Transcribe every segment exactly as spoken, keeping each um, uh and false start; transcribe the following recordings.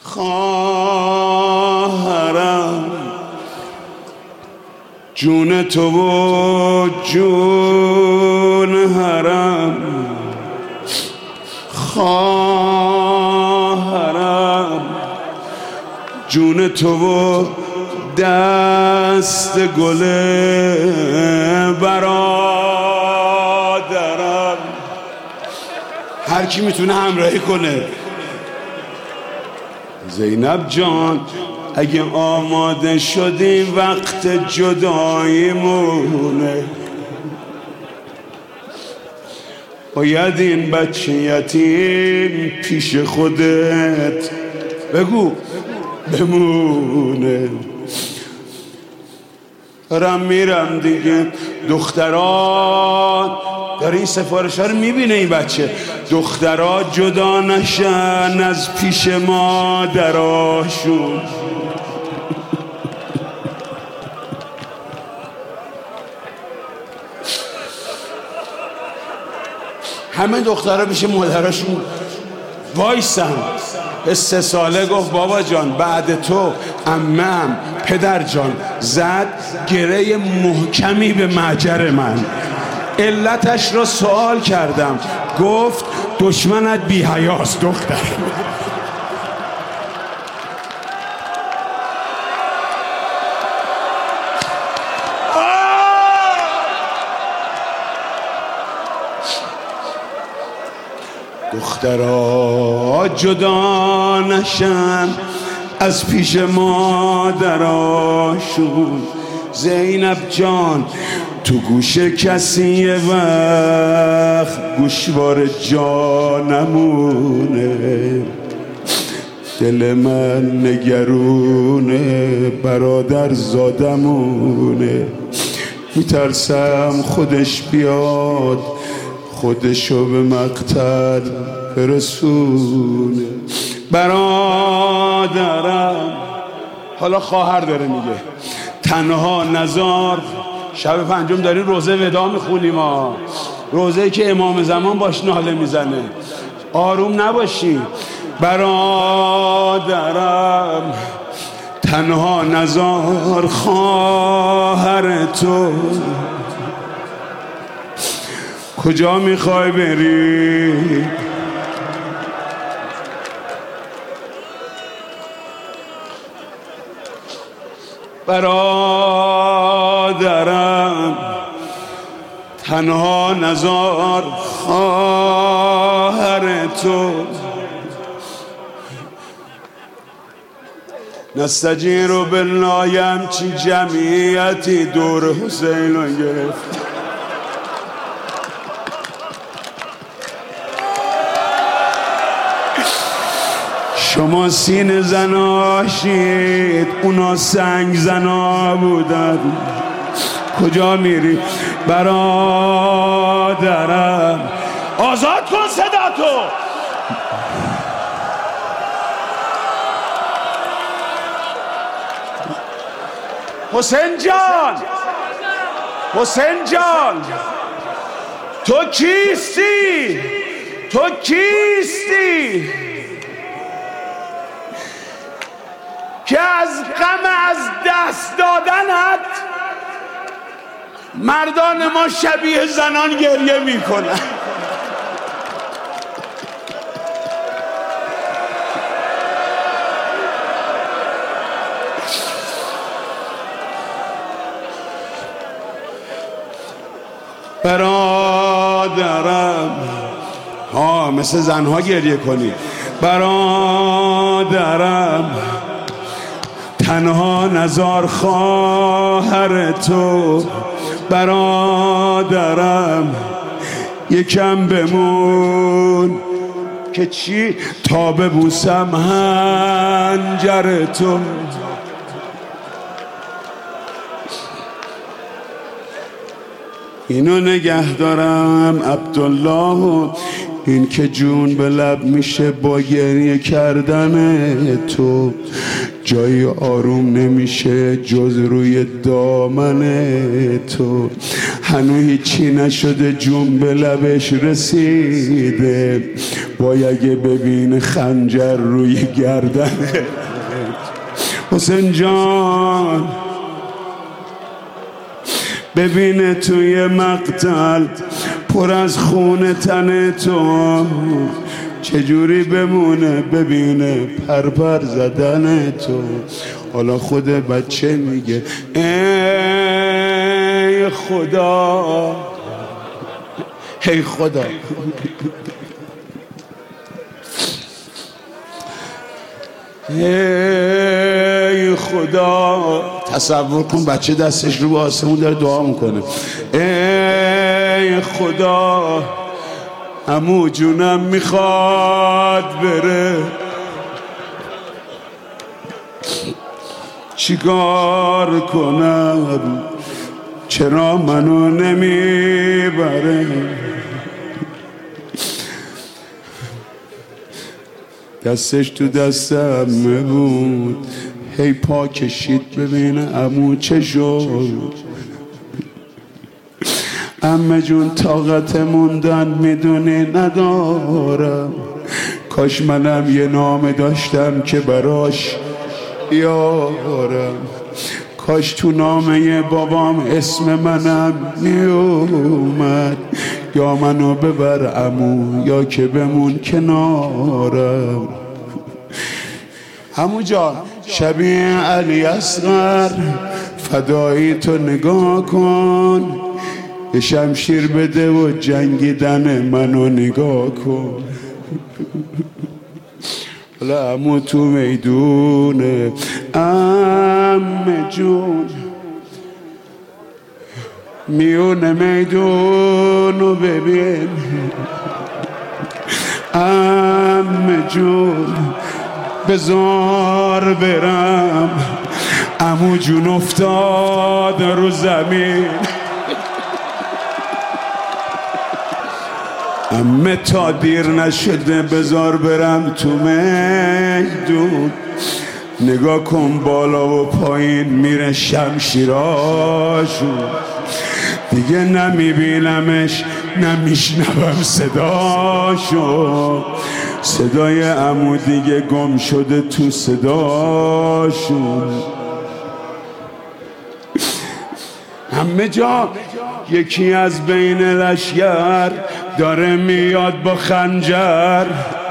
خواهرم جون تو و جون هرم، خواهرم جون تو و دست گل برادرم. هر کی میتونه همراهی کنه. زینب جان اگه آماده شدی وقت جداییمونه، باید این بچه یتیم پیش خودت بگو بمونه. دارم میرم دیگه. دختران داره این سفارش ها رو میبینه این بچه. دخترها جدا نشن از پیش مادراشون. همه دخترها پیش مادراشون وایسن. به سه ساله گفت بابا جان بعد تو عمم پدر جان زد گره محکمی به معجر من. علتش را سوال کردم، گفت دشمنت بی حیاست دختر. دخترها جدا نشن از پیش مادراشون. زینب جان تو گوش کسی یه وقت گوشوار جانمونه. دل من نگرونه برادر زادمونه. میترسم خودش بیاد خودشو به مقتل برسونه. برادرم حالا خواهر داره میگه تنها نزار. شب پنجم داریم روزه ودا میخونیم ها، روزه که امام زمان باش ناله میزنه. آروم نباشی. برادرم تنها نزار خواهر تو. کجا میخوای بری؟ برادرم تنها نزار خواهر تو. نستجیر بالله همچی جمعیتی دور حسین رو گرفت. شما سین زناشید اونا سنگ زنا بودن. کجا میری؟ برادرم آزاد کن صدا تو. حسین جان حسین جان تو کیستی؟ تو کیستی که از غم از دست دادنت مردان ما شبیه زنان گریه میکنن؟ برادرم ها مثل زنها گریه کنی. برادرم تنها نزار خواهر تو. برادرم یکم بمون که چی تا ببوسم هنجر تو. اینو نگه دارم عبدالله و این که جون به لب میشه با گریه کردن تو، جایی آروم نمیشه جز روی دامن تو. هنو هیچی نشده جون به لبش رسیده، وای اگه ببین خنجر روی گردن حسین جان، ببینه توی مقتل پر از خون تن تو، چجوری بمونه ببینه پرپر زدن تو. حالا خود بچه میگه ای خدا، ای خدا، ای خدا. تصور کن بچه دستش رو به آسمون داره دعا میکنه، ای خدا عمو جونم میخواد بره، چیکار کنم چرا منو نمیبره. دستش تو دستم بود، هی پا کشید ببینه عمو چه شد. عمه جون طاقت موندن میدونی ندارم، کاش منم یه نام داشتم که براش یارم، کاش تو نامه بابام اسم منم میومد، یا منو ببر عمو یا که بمون کنارم. عمو جان شبیه علی اصغر فدایی تو نگاه کن، یه شمشیر بده و جنگیدن منو نگاه کن. حالا عمو تو میدونه عمه جون، میونه میدونو ببین عمه جون، بزار برم عمو جون افتاد رو زمین. عمه تا دیر نشده بزار برم تو میدون، نگاه کن بالا و پایین میره شمشیراشون، دیگه نمیبینمش نمیشنوم صداشو، صدای عمو دیگه گم شده تو صداشون. عمه جان یکی از بین لشگر داره میاد با خنجر،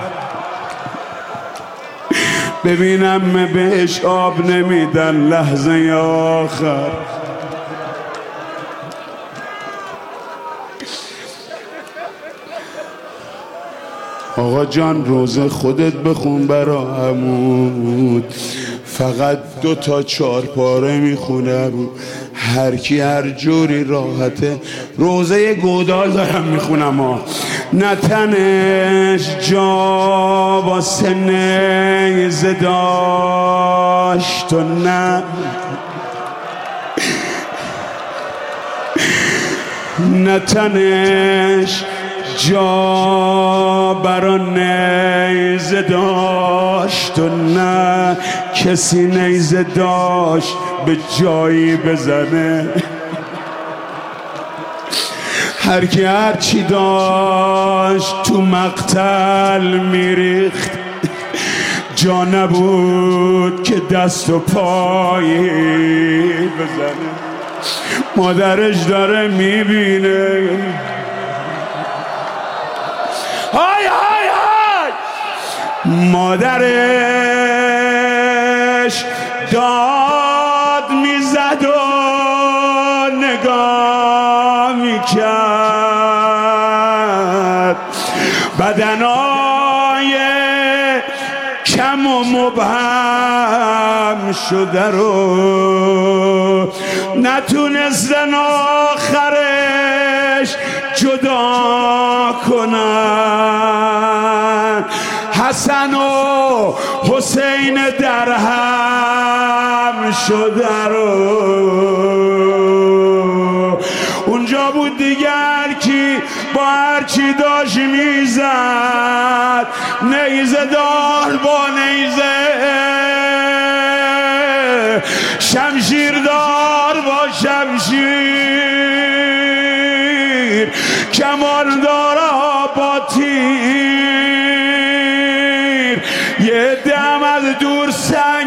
ببینم بهش آب نمیدن لحظه آخر. آقا جان روزه خودت بخون برا عمود، فقط دو تا چهار پاره میخونم، هر کی هر جوری راحته. روزه گودال دارم میخونم ها، نه تنش جا واسه نیزه داشت و نه نه تنش جا برا نیزه داشت و نه کسی نیزه داشت به جایی بزنه. هر کی هر چی داشت تو مقتل میریخت، جا نبود که دست و پایی بزنه. مادرش داره میبینه، های های های، مادرش داد میزد و نگاه میکرد، بدنای کم و مبهم شده رو نتونستن آخرش جدا کنن. حسن و حسین در هم شده رو اونجا بود دیگر کی با هر چی چی داشت میزد، نیزه دار با نیزه، شمشیر دار با شمشیر، کمان دار با تیر، یه دم از دور سنگ